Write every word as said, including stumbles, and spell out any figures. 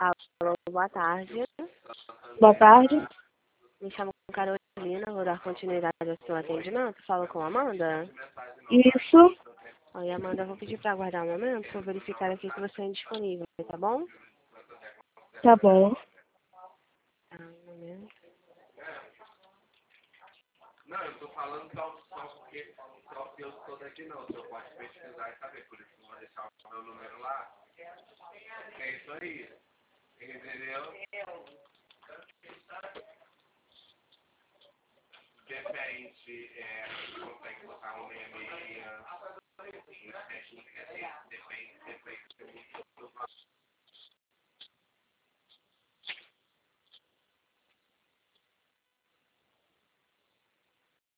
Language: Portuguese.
Alô, boa tarde. Boa tarde. Me chamo Carolina, vou dar continuidade ao seu atendimento. Falo com a Amanda. Isso. Oi, Amanda, eu vou pedir para aguardar um momento para verificar aqui que você é indisponível, tá bom? Tá bom. Tá, um momento. Não, eu tô falando só, só porque só que eu sou daqui não. Você pode pesquisar e saber, por isso não vou deixar o meu número lá. É isso aí. Entendeu? Depende, é, consegue botar um meia meia, depende, depende, depende.